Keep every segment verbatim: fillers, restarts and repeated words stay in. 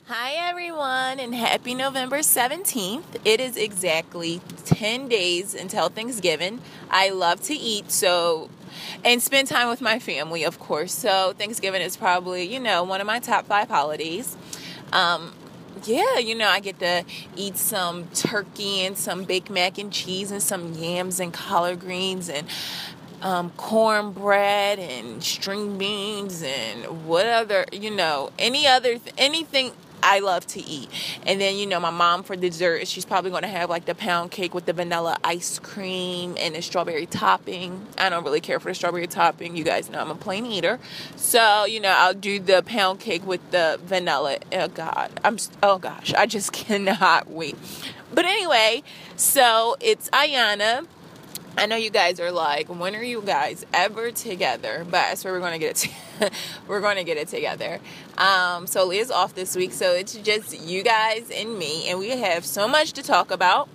Hi, everyone, and happy November seventeenth. It is exactly ten days until Thanksgiving. I love to eat, so, and spend time with my family, of course. So, Thanksgiving is probably, you know, one of my top five holidays. Um, yeah, you know, I get to eat some turkey and some baked mac and cheese and some yams and collard greens and um, cornbread and string beans and what other, you know, any other, th- anything I love to eat. And then, you know, my mom for dessert, she's probably going to have like the pound cake with the vanilla ice cream and the strawberry topping. I don't really care for the strawberry topping. You guys know I'm a plain eater. So, you know, I'll do the pound cake with the vanilla. Oh, God. I'm, oh, gosh. I just cannot wait. But anyway, so it's Ayana. I know you guys are like, when are you guys ever together? But I swear we're going to get it. T- we're going to get it together. Um, so Leah's off this week, so it's just you guys and me, and we have so much to talk about.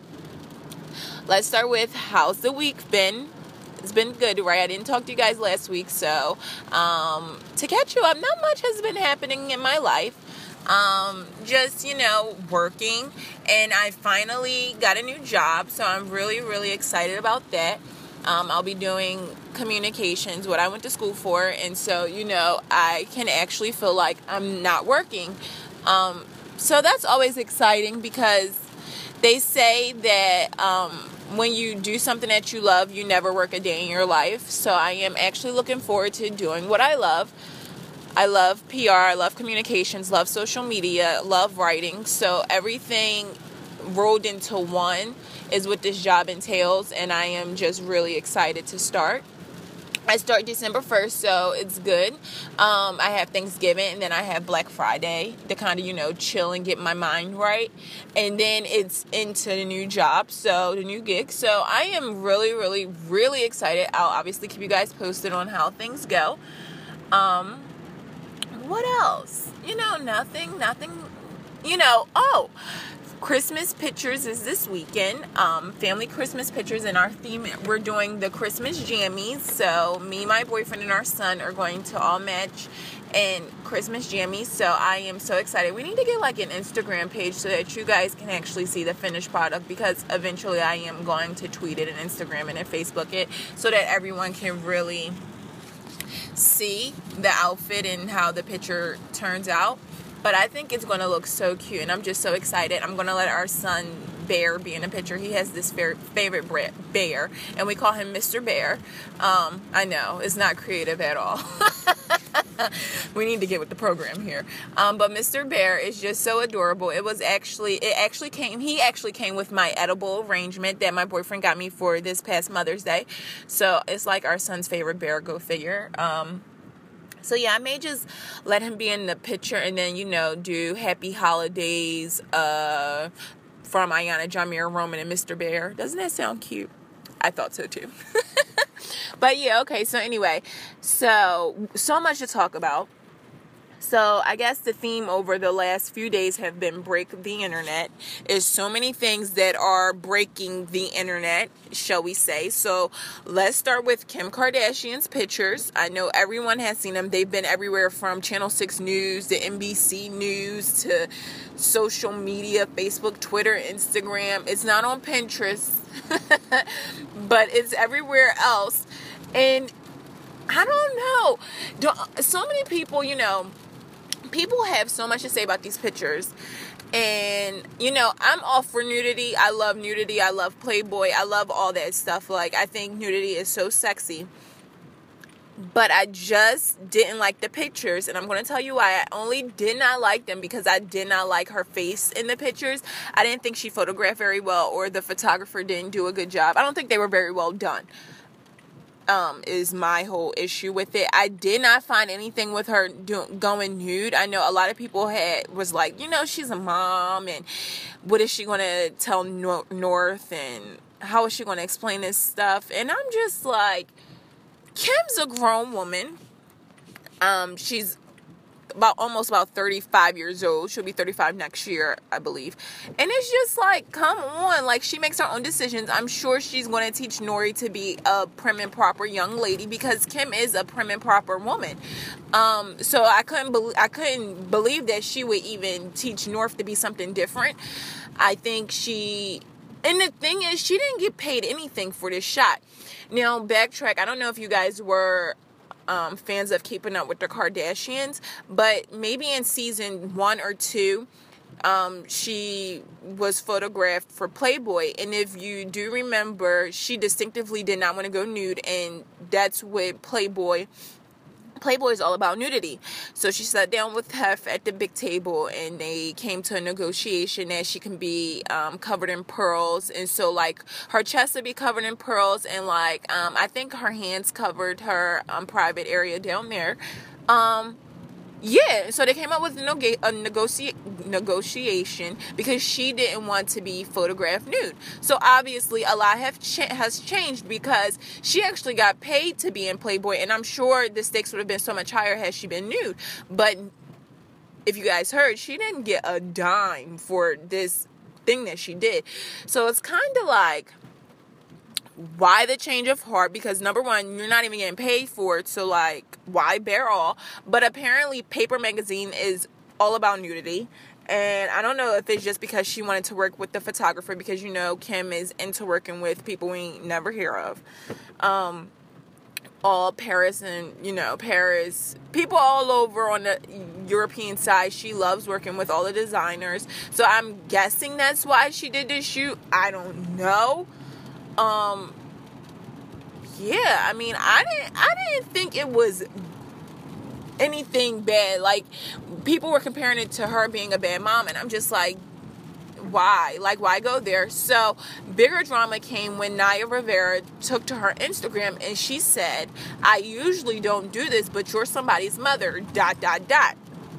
Let's start with how's the week been? It's been good, right? I didn't talk to you guys last week, so um, to catch you up, not much has been happening in my life. Um, just, you know, working, and I finally got a new job, so I'm really, really excited about that. Um, I'll be doing communications, what I went to school for, and so, you know, I can actually feel like I'm not working. Um, so that's always exciting because they say that um, when you do something that you love, you never work a day in your life. So I am actually looking forward to doing what I love. I love P R, I love communications, love social media, love writing. So everything rolled into one is what this job entails, and I am just really excited to start. I start December first, so it's good. Um, I have Thanksgiving, and then I have Black Friday to kind of, you know, chill and get my mind right. And then it's into the new job, so the new gig. So I am really, really, really excited. I'll obviously keep you guys posted on how things go. Um... What else? You know, nothing, nothing, you know, oh, Christmas pictures is this weekend. Um, family Christmas pictures, and our theme, we're doing the Christmas jammies. So me, my boyfriend, and our son are going to all match in Christmas jammies. So I am so excited. We need to get like an Instagram page so that you guys can actually see the finished product, because eventually I am going to tweet it and Instagram it and Facebook it so that everyone can really see the outfit and how the picture turns out. But I think it's going to look so cute, and I'm just so excited. I'm going to let our son Bear be in the picture. He has this favorite bear, and we call him Mister Bear. Um, I know, it's not creative at all. We need to get with the program here. Um, but Mister Bear is just so adorable. It was actually, it actually came, he actually came with my edible arrangement that my boyfriend got me for this past Mother's Day. So it's like our son's favorite bear, go figure. Um, So, yeah, I may just let him be in the picture and then, you know, do happy holidays uh, from Ayana, Jamir, Roman, and Mister Bear. Doesn't that sound cute? I thought so, too. But, yeah, okay. So, anyway, so, so much to talk about. So I guess the theme over the last few days have been break the internet. There's so many things that are breaking the internet, shall we say. So let's start with Kim Kardashian's pictures. I know everyone has seen them. They've been everywhere from Channel six News to N B C News to social media, Facebook, Twitter, Instagram. It's not on Pinterest, but it's everywhere else. And I don't know. So many people, you know, people have so much to say about these pictures. And, you know, I'm all for nudity. I love nudity. I love Playboy. I love all that stuff. Like, I think nudity is so sexy. But I just didn't like the pictures. And I'm going to tell you why. I only did not like them because I did not like her face in the pictures. I didn't think she photographed very well, or the photographer didn't do a good job. I don't think they were very well done. Um, is my whole issue with it. I did not find anything with her do- going nude. I know a lot of people had was like, you know, she's a mom, and what is she going to tell Nor- North, and how is she going to explain this stuff? And I'm just like, Kim's a grown woman. Um, she's about almost about thirty-five years old. She'll be thirty-five next year, I believe. And it's just like, come on. Like, she makes her own decisions. I'm sure she's going to teach Nori to be a prim and proper young lady, because Kim is a prim and proper woman. Um, so I couldn't believe, I couldn't believe that she would even teach North to be something different. I think she, and the thing is, she didn't get paid anything for this shot. Now, backtrack. I don't know if you guys were Um, fans of Keeping Up with the Kardashians, but maybe in season one or two, um, she was photographed for Playboy, and if you do remember, she distinctively did not want to go nude, and that's what Playboy Playboy is all about, nudity. So she sat down with Hef at the big table, and they came to a negotiation that she can be um, covered in pearls. And so, like, her chest would be covered in pearls, and, like, um, I think her hands covered her um, private area down there. Um, yeah, so they came up with a, neg- a negoci- negotiation because she didn't want to be photographed nude. So obviously a lot have cha- has changed, because she actually got paid to be in Playboy, and I'm sure the stakes would have been so much higher had she been nude. But if you guys heard, she didn't get a dime for this thing that she did. So it's kind of like, why the change of heart? Because number one, you're not even getting paid for it, so like, why bear all? But apparently Paper Magazine is all about nudity, and I don't know if it's just because she wanted to work with the photographer, because you know Kim is into working with people we never hear of, um all Paris, and you know Paris people all over on the European side. She loves working with all the designers, so I'm guessing that's why she did this shoot. I don't know. Um, yeah, I mean, I didn't, I didn't think it was anything bad. Like, people were comparing it to her being a bad mom, and I'm just like, why? Like, why go there? So, bigger drama came when Naya Rivera took to her Instagram, and she said, I usually don't do this, but you're somebody's mother, dot, dot, dot.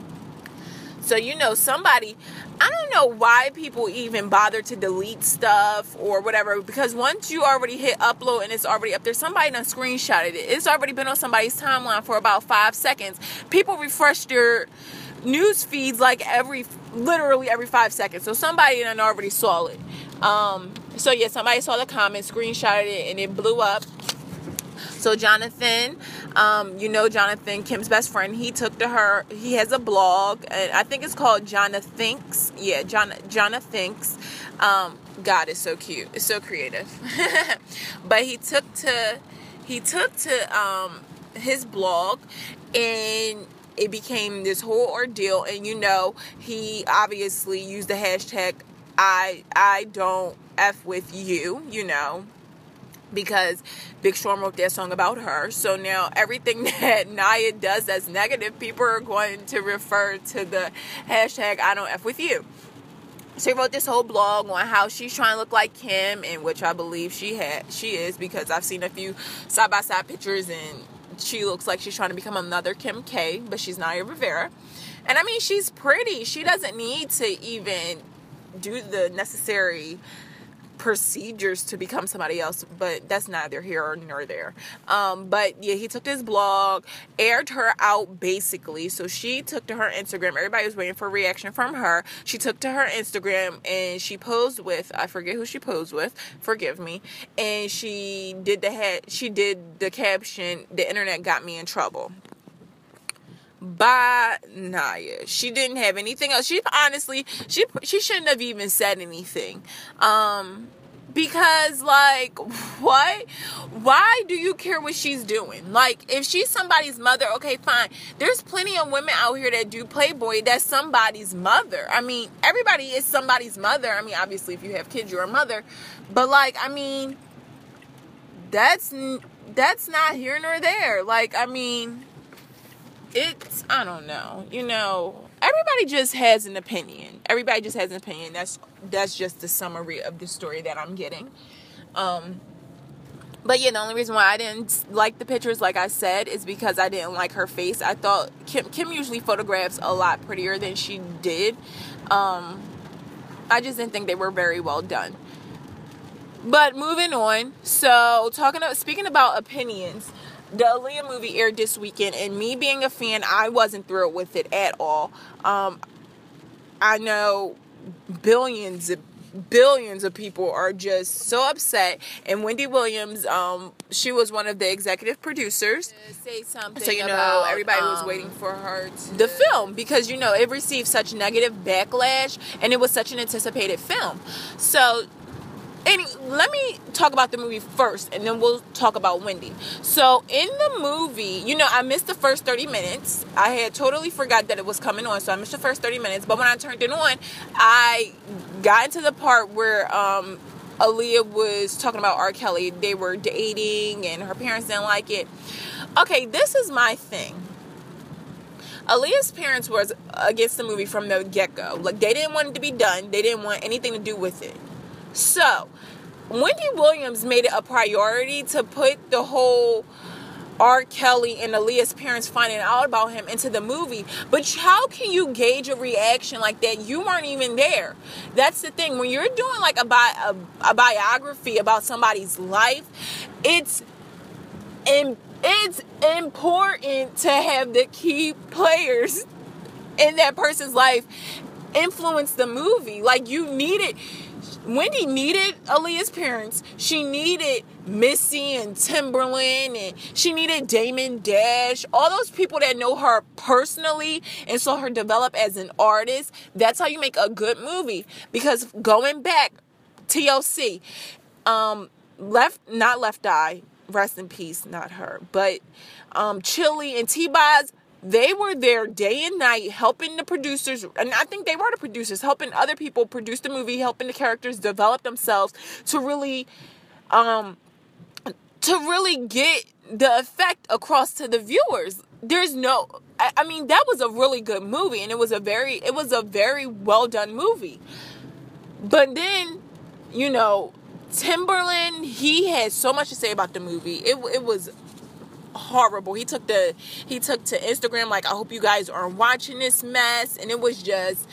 So, you know, somebody, I don't know why people even bother to delete stuff or whatever, because once you already hit upload and it's already up there, somebody done screenshotted it. It's already been on somebody's timeline for about five seconds. People refresh their news feeds like every, literally every five seconds. So somebody done already saw it. Um, so yeah, somebody saw the comment, screenshotted it, and it blew up. So Jonathan, um, you know Jonathan, Kim's best friend, he took to her, he has a blog, and I think it's called Jonna Thinks. Yeah, Jonna, Jonna Thinks. Um, God, it's so cute. It's so creative. But he took to, he took to um, his blog, and it became this whole ordeal. And, you know, he obviously used the hashtag, I, I don't F with you, you know, because Big Sean wrote that song about her. So now everything that Naya does that's negative, people are going to refer to the hashtag I don't F with you. So he wrote this whole blog on how she's trying to look like Kim, and which I believe she had, she is, because I've seen a few side-by-side pictures, and she looks like she's trying to become another Kim K, but she's Naya Rivera. And I mean, she's pretty. She doesn't need to even do the necessary procedures to become somebody else, but that's neither here nor there. Um, but yeah, he took his blog, aired her out basically. So she took to her Instagram. Everybody was waiting for a reaction from her. She took to her Instagram and she posed with, I forget who she posed with, forgive me. And she did the head, she did the caption, "The internet got me in trouble." By Naya. She didn't have anything else. She honestly, she she shouldn't have even said anything. Um, because like, what? Why do you care what she's doing? Like, if she's somebody's mother, okay, fine. There's plenty of women out here that do Playboy that's somebody's mother. I mean, everybody is somebody's mother. I mean, obviously, if you have kids, you're a mother. But like, I mean, that's that's not here nor there. Like, I mean, it's, I don't know, you know, everybody just has an opinion. Everybody just has an opinion. That's, that's just the summary of the story that I'm getting. Um, but yeah, the only reason why I didn't like the pictures, like I said, is because I didn't like her face. I thought Kim, Kim usually photographs a lot prettier than she did. Um, I just didn't think they were very well done. But moving on. So talking about, speaking about opinions, the Aaliyah movie aired this weekend, and me being a fan, I wasn't thrilled with it at all. Um, I know billions of billions of people are just so upset, and Wendy Williams, um, she was one of the executive producers. Say something so you know, about, everybody um, was waiting for her to the film, because you know it received such negative backlash, and it was such an anticipated film. So. And let me talk about the movie first, and then we'll talk about Wendy. So, in the movie, you know, I missed the first thirty minutes. I had totally forgot that it was coming on, so I missed the first thirty minutes. But when I turned it on, I got into the part where um, Aaliyah was talking about R. Kelly. They were dating, and her parents didn't like it. Okay, this is my thing. Aaliyah's parents was against the movie from the get-go. Like, they didn't want it to be done. They didn't want anything to do with it. So, Wendy Williams made it a priority to put the whole R. Kelly and Aaliyah's parents finding out about him into the movie. But how can you gauge a reaction like that? You weren't even there. That's the thing. When you're doing like a, bi- a, a biography about somebody's life, it's in, it's important to have the key players in that person's life influence the movie. Like, you need it. Wendy needed Aaliyah's parents. She needed Missy and Timberland, and she needed Damon Dash. All those people that know her personally and saw her develop as an artist. That's how you make a good movie. Because going back, T L C, um, left not Left Eye, rest in peace, not her, but um, Chili and T-Boz. They were there day and night helping the producers, and I think they were the producers, helping other people produce the movie, helping the characters develop themselves to really, um, to really get the effect across to the viewers. There's no, I, I mean, that was a really good movie, and it was a very, it was a very well done movie. But then, you know, Timberland, he had so much to say about the movie. It, it was horrible. He took the he took to Instagram like, I hope you guys aren't watching this mess, and it was just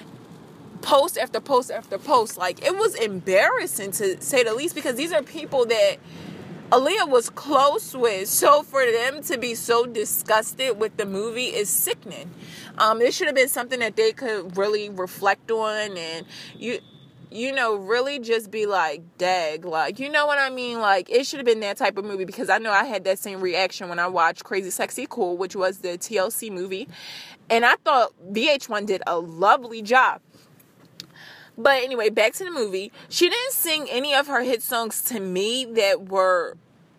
post after post after post. Like, it was embarrassing to say the least, because these are people that Aaliyah was close with. So for them to be so disgusted with the movie is sickening. Um, it should have been something that they could really reflect on, and you you know, really just be like, dag, like, you know what I mean? Like, it should have been that type of movie, because I know I had that same reaction when I watched Crazy Sexy Cool, which was the T L C movie, and I thought V H one did a lovely job. But anyway, back to the movie. She didn't sing any of her hit songs to me that were,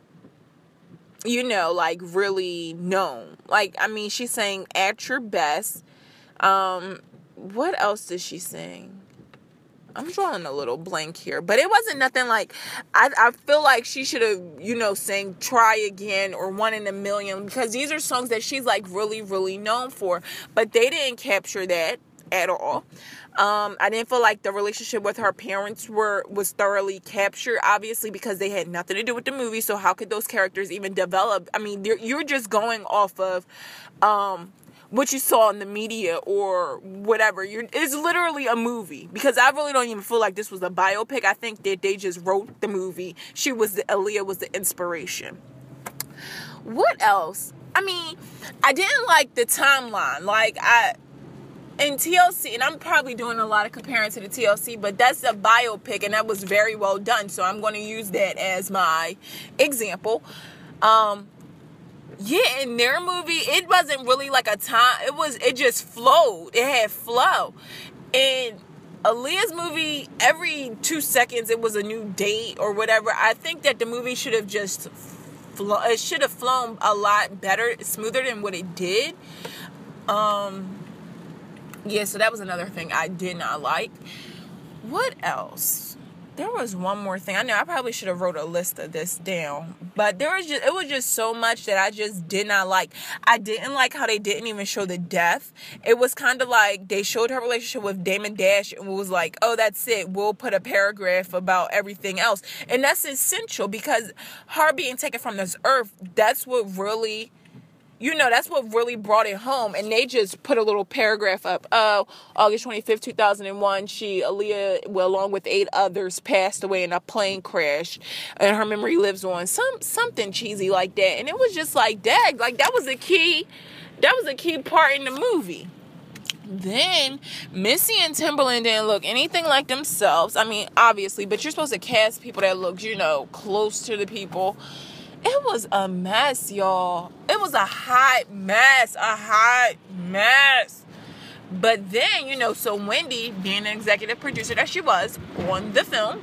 you know, like, really known. Like, I mean, she sang At Your Best. Um, what else did she sing? I'm drawing a little blank here, but it wasn't nothing like, I, I feel like she should have, you know, sang Try Again or One in a Million, because these are songs that she's like really, really known for, but they didn't capture that at all. Um, I didn't feel like the relationship with her parents were, was thoroughly captured, obviously, because they had nothing to do with the movie. So how could those characters even develop? I mean, you're, you're just going off of, um, what you saw in the media or whatever. You're, it's literally a movie, because I really don't even feel like this was a biopic. I think that they just wrote the movie. She was the, Aaliyah was the inspiration. What else? I mean, I didn't like the timeline. Like, I, in T L C, and I'm probably doing a lot of comparing to the T L C, but that's a biopic, and that was very well done. So I'm going to use that as my example. Um, Yeah, in their movie, it wasn't really like a time. It was, it just flowed. It had flow. In Aaliyah's movie, every two seconds it was a new date or whatever. I think that the movie should have just flown. It should have flown a lot better, smoother than what it did. Um, yeah, so that was another thing I did not like. What else? There was one more thing. I know I probably should have wrote a list of this down, but there was just, it was just so much that I just did not like. I didn't like how they didn't even show the death. It was kind of like they showed her relationship with Damon Dash and was like, oh, that's it. We'll put a paragraph about everything else. And that's essential, because her being taken from this earth, that's what really, you know, that's what really brought it home. And they just put a little paragraph up. Oh, August twenty-fifth, two thousand one, she, Aaliyah, well, along with eight others, passed away in a plane crash. And her memory lives on. Some Something cheesy like that. And it was just like, dag, like that was a key, that was a key part in the movie. Then Missy and Timberland didn't look anything like themselves. I mean, obviously, but you're supposed to cast people that look, you know, close to the people. It was a mess, y'all. It was a hot mess, a hot mess. But then, you know, so Wendy, being an executive producer that she was on the film,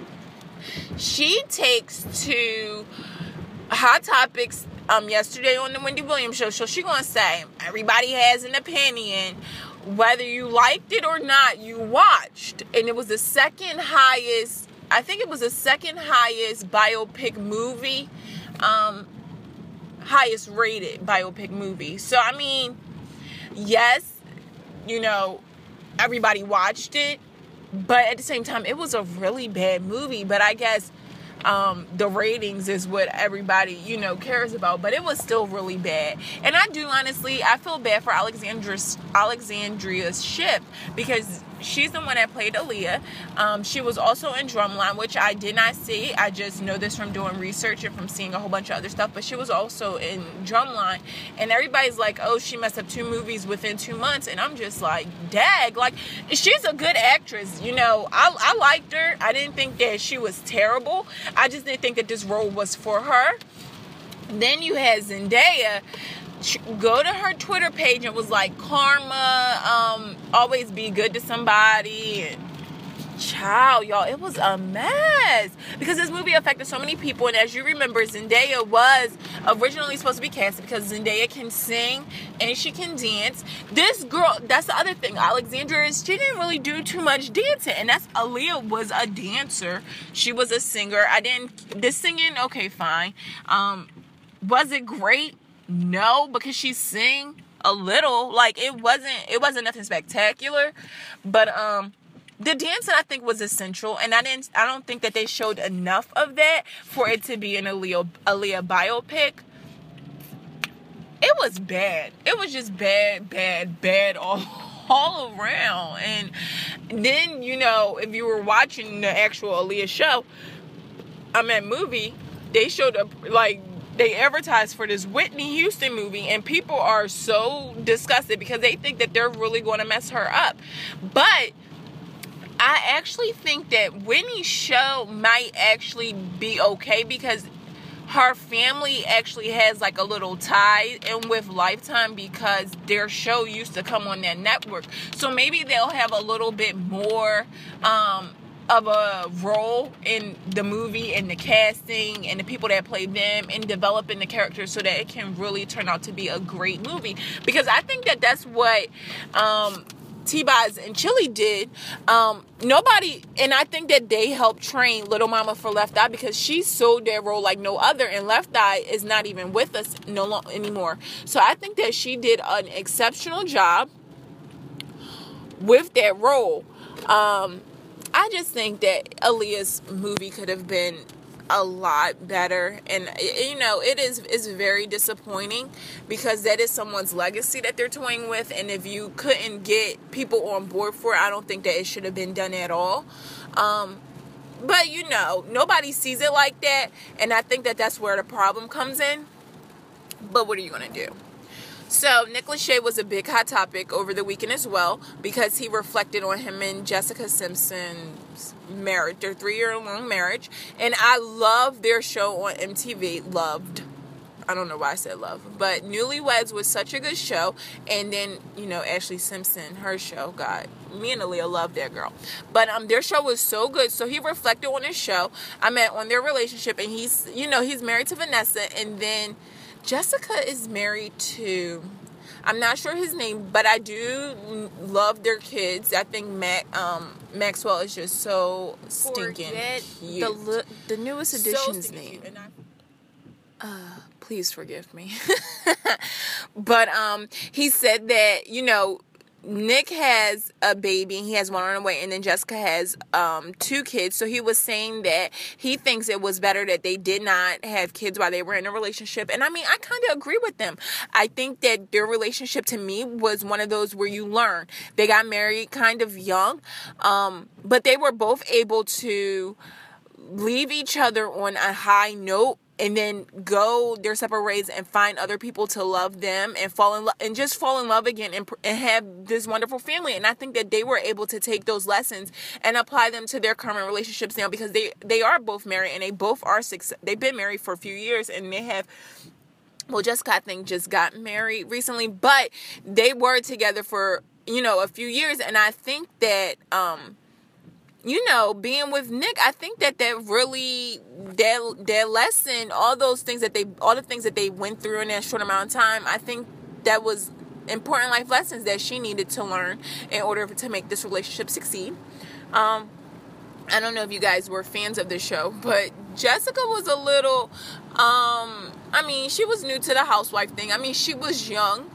she takes to Hot Topics um yesterday on the Wendy Williams show. So she gonna say everybody has an opinion. Whether you liked it or not, you watched. And it was the second highest, I think it was the second highest biopic movie, um, highest rated biopic movie. So, I mean, yes, you know, everybody watched it. But at the same time, it was a really bad movie. But I guess Um, the ratings is what everybody, you know, cares about, but it was still really bad. And I do honestly, I feel bad for Alexandra's, Alexandria Shipp, because she's the one that played Aaliyah. Um, she was also in Drumline, which I did not see. I just know this from doing research and from seeing a whole bunch of other stuff, but she was also in Drumline. And everybody's like, oh, she messed up two movies within two months. And I'm just like, dag, like, she's a good actress. You know, I, I liked her. I didn't think that she was terrible. I just didn't think that this role was for her. Then you had Zendaya go to her Twitter page and was like, karma, um, always be good to somebody. And child, y'all, it was a mess. Because this movie affected so many people. And as you remember, Zendaya was originally supposed to be cast because Zendaya can sing and she can dance. This girl, that's the other thing. Alexandra, she didn't really do too much dancing. And that's, Aaliyah was a dancer. She was a singer. I didn't, the singing, okay, fine. Um, was it great? No, because she sang a little. Like, it wasn't, it wasn't nothing spectacular. But, um, the dancing, I think, was essential, and I didn't. I don't think that they showed enough of that for it to be an Aaliyah, Aaliyah biopic. It was bad. It was just bad, bad, bad all, all around. And then, you know, if you were watching the actual Aaliyah show, I mean, movie, they showed up, like, they advertised for this Whitney Houston movie, and people are so disgusted because they think that they're really going to mess her up. But I actually think that Whitney's show might actually be okay because her family actually has like a little tie in with Lifetime because their show used to come on that network. So maybe they'll have a little bit more um, of a role in the movie and the casting and the people that play them and developing the characters so that it can really turn out to be a great movie. Because I think that that's what Um, T-Boz and Chili did. Um, nobody, and I think that they helped train Little Mama for Left Eye because she sold that role like no other, and Left Eye is not even with us no long anymore. So I think that she did an exceptional job with that role. Um, I just think that Aaliyah's movie could have been a lot better, and you know, it is is very disappointing because that is someone's legacy that they're toying with, and if you couldn't get people on board for it, I don't think that it should have been done at all. Um, but you know, nobody sees it like that, and I think that that's where the problem comes in. But what are you gonna do? So, Nick Lachey was a big hot topic over the weekend as well because he reflected on him and Jessica Simpson's marriage, their three-year-long marriage. And I love their show on M T V. Loved. I don't know why I said love. But Newlyweds was such a good show. And then, you know, Ashley Simpson, her show, God, me and Aaliyah love that girl. But um, their show was so good. So he reflected on his show. I mean, on their relationship. And he's, you know, he's married to Vanessa. And then Jessica is married to, I'm not sure his name, but I do love their kids. I think Mac, um, Maxwell is just so stinking Forget cute. The, the newest edition's So name. cute. And I, uh, please forgive me. But um, he said that, you know, Nick has a baby, he has one on the way, and then Jessica has um, two kids. So he was saying that he thinks it was better that they did not have kids while they were in a relationship. And I mean, I kind of agree with them. I think that their relationship to me was one of those where you learn. They got married kind of young, um, but they were both able to leave each other on a high note and then go their separate ways and find other people to love them and fall in love and just fall in love again and, and have this wonderful family. And I think that they were able to take those lessons and apply them to their current relationships now, because they, they are both married and they both are six. They've been married for a few years and they have, well, Jessica, I think, just got married recently, but they were together for, you know, a few years. And I think that, um, you know, being with Nick, I think that that really, that, that lesson, all those things that they, all the things that they went through in that short amount of time, I think that was important life lessons that she needed to learn in order to make this relationship succeed. Um, I don't know if you guys were fans of the show, but Jessica was a little, um, I mean, she was new to the housewife thing. I mean, she was young.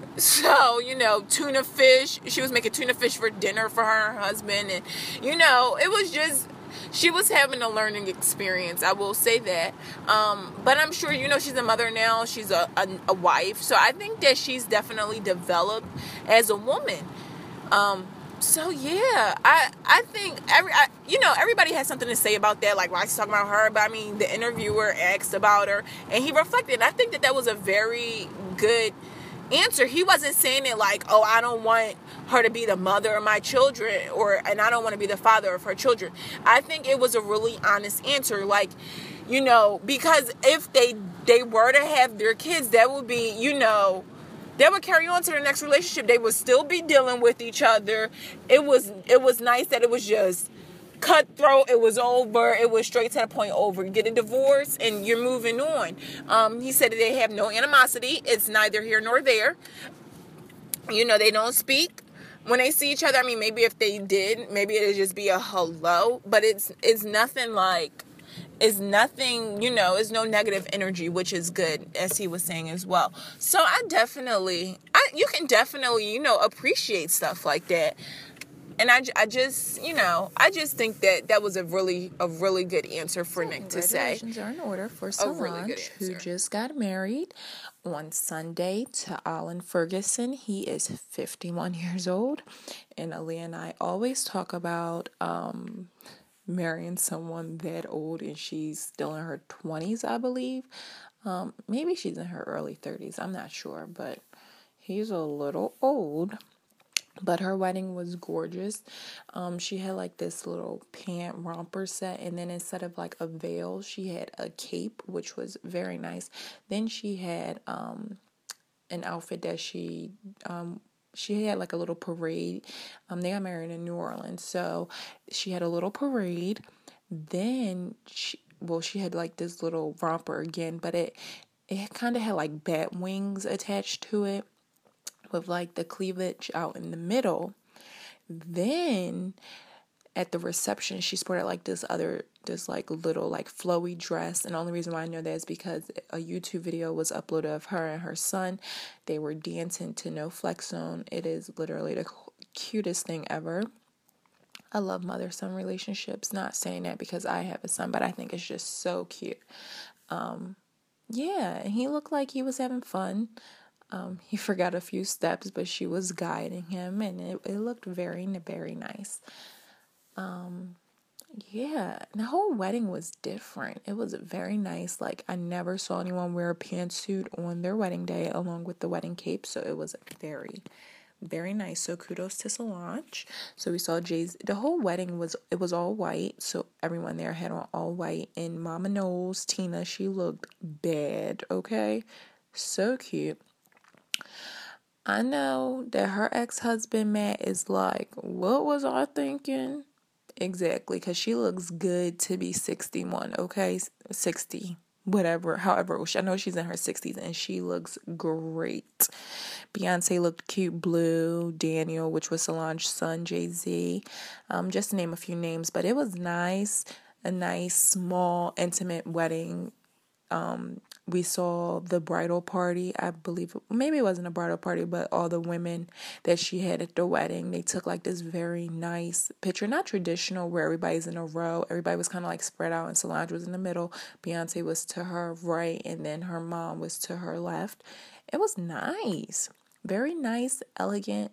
So, you know, tuna fish, she was making tuna fish for dinner for her and her husband. And, you know, it was just, she was having a learning experience. I will say that. Um, but I'm sure, you know, she's a mother now. She's a, a, a wife. So I think that she's definitely developed as a woman. Um, so, yeah, I I think, every I, you know, everybody has something to say about that. Like, Roxy's talking about her. But, I mean, the interviewer asked about her. And he reflected. I think that that was a very good answer. He wasn't saying it like, oh, I don't want her to be the mother of my children, or and I don't want to be the father of her children. I think it was a really honest answer. Like, you know, because if they they were to have their kids, that would be, you know, that would carry on to the next relationship. They would still be dealing with each other. It was it was nice that it was just cutthroat. It was over. It was straight to the point over. You get a divorce and you're moving on. Um, he said that they have no animosity. It's neither here nor there. You know, they don't speak when they see each other. I mean, maybe if they did, maybe it'd just be a hello. But it's it's nothing like, it's nothing, you know, it's no negative energy, which is good, as he was saying as well. So I definitely, I you can definitely, you know, appreciate stuff like that. And I, I just, you know, I just think that that was a really, a really good answer for So Nick to say. Congratulations are in order for A really good Solange, answer. who just got married on Sunday to Alan Ferguson. He is fifty-one years old. And Aaliyah and I always talk about um, marrying someone that old, and she's still in her twenties, I believe. Um, maybe she's in her early thirties. I'm not sure, but he's a little old. But her wedding was gorgeous. Um, she had like this little pant romper set, and then instead of like a veil, she had a cape, which was very nice. Then she had um, an outfit that she um, she had like a little parade. Um, they got married in New Orleans, so she had a little parade. Then she, well, she had like this little romper again, but it it kind of had like bat wings attached to it, with like the cleavage out in the middle. Then at the reception, she sported like this other, this like little like flowy dress. And the only reason why I know that is because a YouTube video was uploaded of her and her son. They were dancing to No Flex Zone. It is literally the cutest thing ever. I love mother-son relationships. Not saying that because I have a son, but I think it's just so cute. Um, yeah, and he looked like he was having fun. Um, he forgot a few steps, but she was guiding him, and it, it looked very, very nice. Um, yeah, the whole wedding was different. It was very nice. Like, I never saw anyone wear a pantsuit on their wedding day along with the wedding cape, so it was very, very nice. So kudos to Solange. So we saw Jay's, the whole wedding was, it was all white, so everyone there had on all white, and Mama Knowles, Tina, she looked bad, okay? So cute. I know that her ex-husband, Matt, is like, what was I thinking? Exactly, because she looks good to be sixty-one, okay? sixty, whatever, however. I know she's in her sixties, and she looks great. Beyonce looked cute. Blue, Daniel, which was Solange's son, Jay-Z. Um, just to name a few names, but it was nice. A nice, small, intimate wedding. Um, we saw the bridal party. I believe maybe it wasn't a bridal party, but all the women that she had at the wedding, they took like this very nice picture, not traditional where everybody's in a row. Everybody was kind of like spread out, and Solange was in the middle. Beyonce was to her right, and then her mom was to her left. It was nice, very nice, elegant.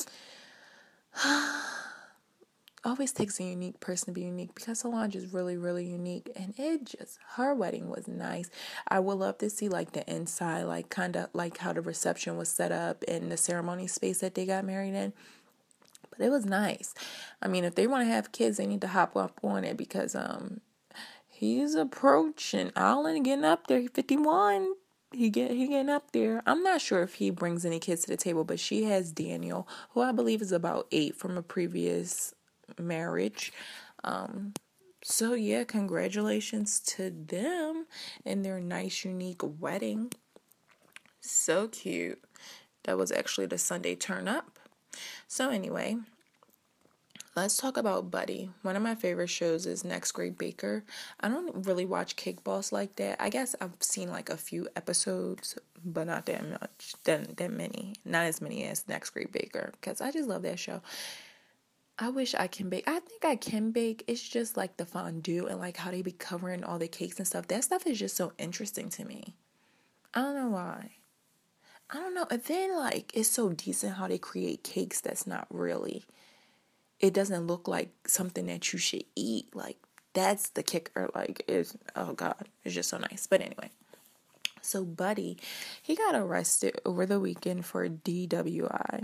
Always takes a unique person to be unique, because Solange is really, really unique, and it just, her wedding was nice. I would love to see like the inside, like kind of like how the reception was set up in the ceremony space that they got married in, but it was nice. I mean, if they want to have kids, they need to hop up on it, because um he's approaching Alan, getting up there. He's fifty-one. He get he getting up there. I'm not sure if he brings any kids to the table, but she has Daniel, who I believe is about eight from a previous marriage. Um, so yeah, congratulations to them and their nice, unique wedding. So cute. That was actually the Sunday turn up. So anyway, let's talk about Buddy. One of my favorite shows is Next Great Baker. I don't really watch Cake Boss like that. I guess I've seen like a few episodes, but not that much, that, that many. Not as many as Next Great Baker, because I just love that show. I wish I can bake. I think I can bake. It's just like the fondue and like how they be covering all the cakes and stuff. That stuff is just so interesting to me. I don't know why. I don't know. And then like it's so decent how they create cakes that's not really. It doesn't look like something that you should eat. Like that's the kicker. Like it's, oh God, it's just so nice. But anyway. So Buddy, he got arrested over the weekend for D W I.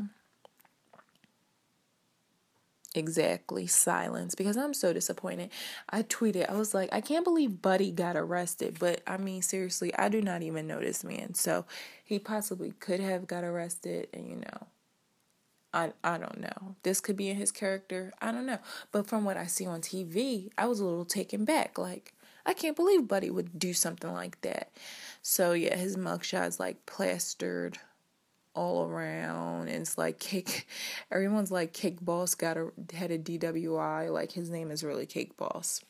Exactly, silence, because I'm so disappointed. I tweeted, I was like, I can't believe Buddy got arrested, but I mean, seriously, I do not even know this man, so he possibly could have got arrested, and you know, I I don't know. This could be in his character, I don't know, but from what I see on T V, I was a little taken back, like, I can't believe Buddy would do something like that. So yeah, his mugshot's like plastered all around, and it's like Cake, everyone's like Cake Boss got a had a D W I, like his name is really Cake Boss.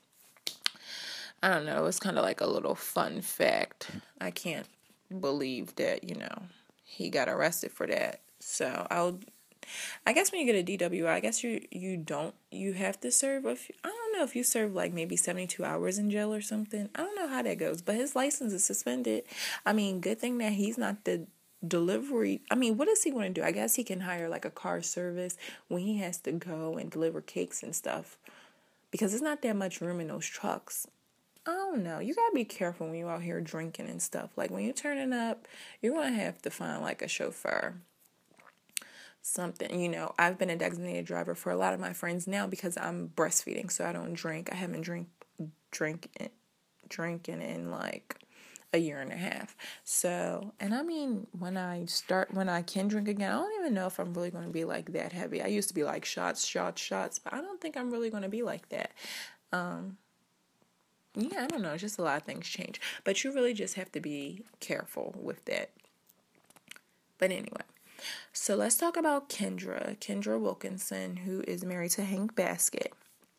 I don't know, it's kind of like a little fun fact. I can't believe that, you know, he got arrested for that. So I'll I guess when you get a D W I, I guess you you don't you have to serve a few, I don't know if you serve like maybe seventy-two hours in jail or something. I don't know how that goes, but his license is suspended. I mean, good thing that he's not the delivery. I mean, what is he going to do? I guess he can hire like a car service when he has to go and deliver cakes and stuff, because there's not that much room in those trucks. I don't know. You gotta be careful when you're out here drinking and stuff. Like when you're turning up, you're gonna have to find like a chauffeur, something. You know, I've been a designated driver for a lot of my friends now because I'm breastfeeding, so I don't drink. I haven't drink drink drinking in like a year and a half. So, and I mean, when I start, when I can drink again, I don't even know if I'm really going to be like that heavy. I used to be like shots, shots, shots, but I don't think I'm really going to be like that. Um, yeah, I don't know. It's just a lot of things change, but you really just have to be careful with that. But anyway, so let's talk about Kendra, Kendra Wilkinson, who is married to Hank Baskett.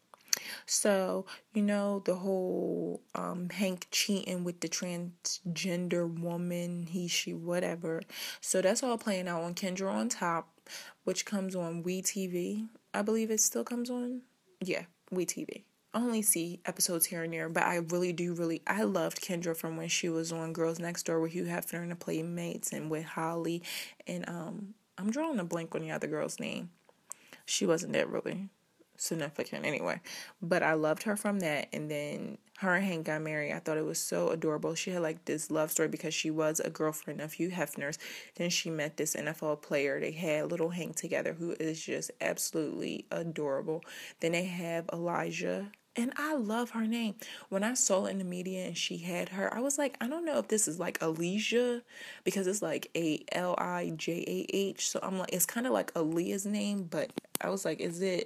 So, you know, the whole um, Hank cheating with the transgender woman, he, she, whatever. So that's all playing out on Kendra on Top, which comes on WeTV. I believe it still comes on. Yeah, WeTV. I only see episodes here and there, but I really do really, I loved Kendra from when she was on Girls Next Door with Hugh Hefner and the Playmates and with Holly. And um, I'm drawing a blank on the other girl's name. She wasn't that really significant anyway, but I loved her from that. And then her and Hank got married. I thought it was so adorable. She had like this love story because she was a girlfriend of Hugh Hefner's. Then she met this N F L player. They had little Hank together, who is just absolutely adorable. Then they have Elijah, and I love her name. When I saw it in the media and she had her, I was like, I don't know if this is like Elijah, because it's like A L I J A H. So I'm like, it's kind of like Aaliyah's name, but I was like, is it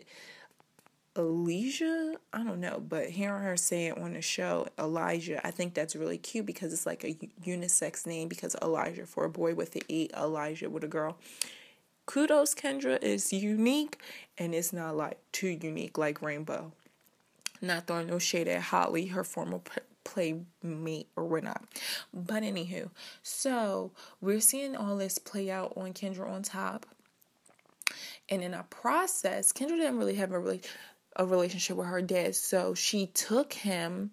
Elijah? I don't know, but hearing her say it on the show, Elijah, I think that's really cute because it's like a unisex name, because Elijah for a boy with an E, Elijah with a girl. Kudos, Kendra is unique, and it's not like too unique like Rainbow. Not throwing no shade at Holly, her former playmate or whatnot. But anywho, so we're seeing all this play out on Kendra on Top. And in a process, Kendra didn't really have a really a relationship with her dad, so she took him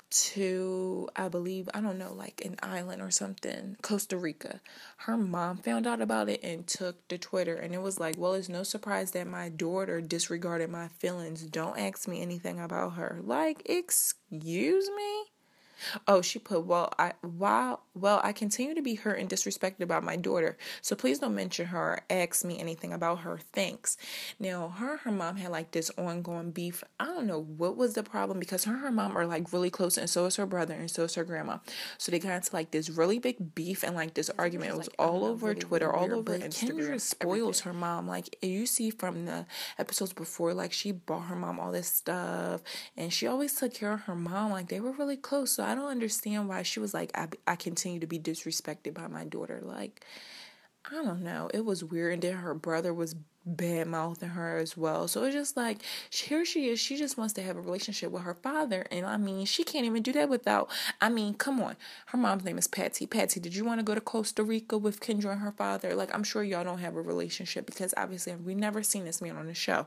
to, I believe, I don't know, like an island or something, Costa Rica. Her mom found out about it and took to Twitter, and it was like, well, it's no surprise that my daughter disregarded my feelings. Don't ask me anything about her. Like, excuse me? Oh, she put, well, I while well, I continue to be hurt and disrespected about my daughter, so please don't mention her or ask me anything about her. Thanks. Now, her and her mom had like this ongoing beef. I don't know what was the problem, because her and her mom are like really close, and so is her brother, and so is her grandma. So they got into like this really big beef, and like this argument. It was like, all over really, Twitter, really all weird, over Instagram. Kendra spoils everything. Her mom. Like, you see from the episodes before, like she bought her mom all this stuff, and she always took care of her mom. Like, they were really close. So I don't understand why she was like, I, I continue to be disrespected by my daughter. Like, I don't know. It was weird. And then her brother was bad mouthing her as well. So it's just like, here she is. She just wants to have a relationship with her father. And I mean, she can't even do that without, I mean, come on. Her mom's name is Patsy. Patsy, did you want to go to Costa Rica with Kendra and her father? Like, I'm sure y'all don't have a relationship, because obviously we never seen this man on the show.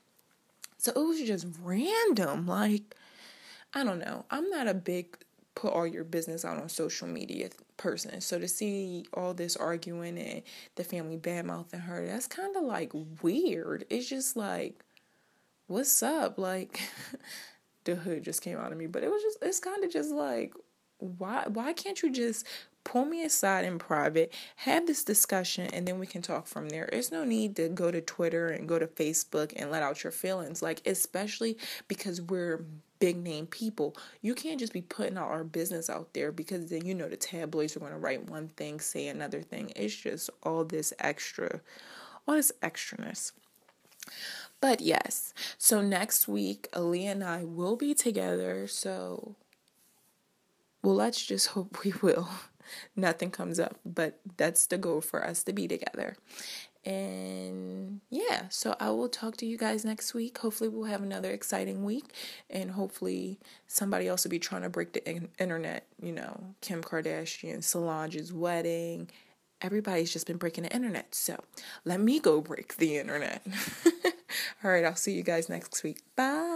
So it was just random. Like, I don't know. I'm not a big put all your business out on social media person. So to see all this arguing and the family bad-mouthing her, that's kind of like weird. It's just like, what's up? Like, the hood just came out of me. But it was just, it's kind of just like, why, why can't you just pull me aside in private, have this discussion, and then we can talk from there? There's no need to go to Twitter and go to Facebook and let out your feelings. Like, especially because we're big name people. You can't just be putting out our business out there, because then, you know, the tabloids are going to write one thing, say another thing. It's just all this extra, all this extraness. But yes, so next week, Aaliyah and I will be together. So, well, let's just hope we will. Nothing comes up, but that's the goal, for us to be together. And yeah, so I will talk to you guys next week. Hopefully we'll have another exciting week, and hopefully somebody else will be trying to break the in- internet. You know, Kim Kardashian, Solange's wedding. Everybody's just been breaking the internet. So let me go break the internet. All right, I'll see you guys next week. Bye.